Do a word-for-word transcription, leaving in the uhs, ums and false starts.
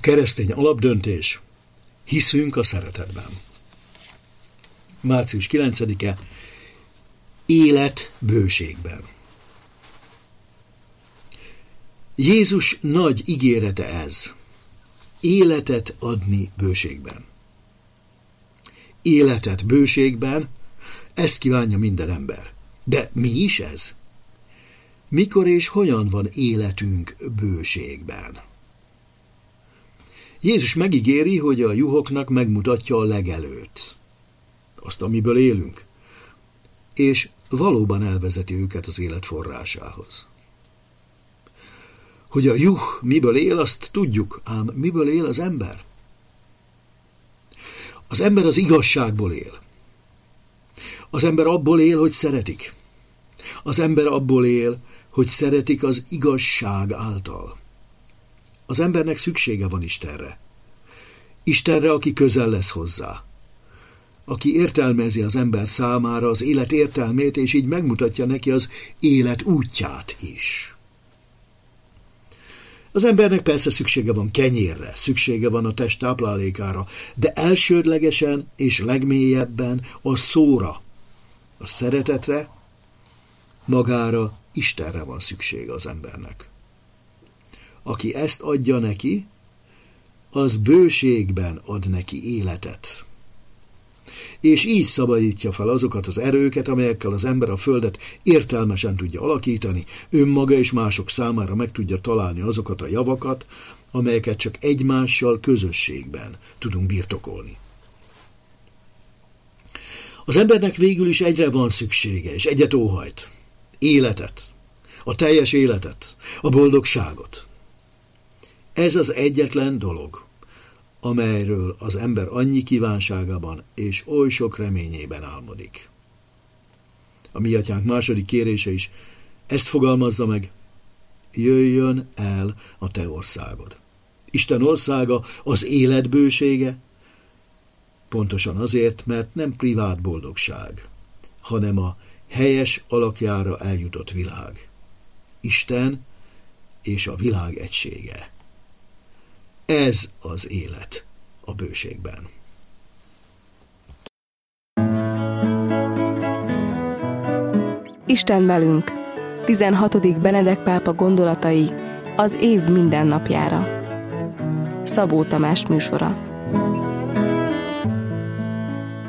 Keresztény alapdöntés: hiszünk a szeretetben. március kilencedike. Élet bőségben. Jézus nagy ígérete ez: életet adni bőségben. Életet bőségben, ezt kívánja minden ember. De mi is ez? Mikor és hogyan van életünk bőségben? Jézus megígéri, hogy a juhoknak megmutatja a legelőt, azt, amiből élünk, és valóban elvezeti őket az élet forrásához. Hogy a juh miből él, azt tudjuk, ám miből él az ember? Az ember az igazságból él. Az ember abból él, hogy szeretik. Az ember abból él, hogy szeretik az igazság által. Az embernek szüksége van Istenre. Istenre, aki közel lesz hozzá. Aki értelmezi az ember számára az élet értelmét, és így megmutatja neki az élet útját is. Az embernek persze szüksége van kenyérre, szüksége van a test táplálékára, de elsődlegesen és legmélyebben a szóra, a szeretetre, magára, Istenre van szüksége az embernek. Aki ezt adja neki, az bőségben ad neki életet. És így szabadítja fel azokat az erőket, amelyekkel az ember a földet értelmesen tudja alakítani, önmaga és mások számára meg tudja találni azokat a javakat, amelyeket csak egymással közösségben tudunk birtokolni. Az embernek végül is egyre van szüksége, és egyet óhajt: életet, a teljes életet, a boldogságot. Ez az egyetlen dolog, amelyről az ember annyi kívánságában és oly sok reményében álmodik. A mi atyánk második kérése is ezt fogalmazza meg: jöjjön el a te országod. Isten országa az élet bősége, pontosan azért, mert nem privát boldogság, hanem a helyes alakjára eljutott világ. Isten és a világ egysége. Ez az élet a bőségben. Isten velünk. tizenhatodik Benedek pápa gondolatai az év minden napjára. Szabó Tamás műsora.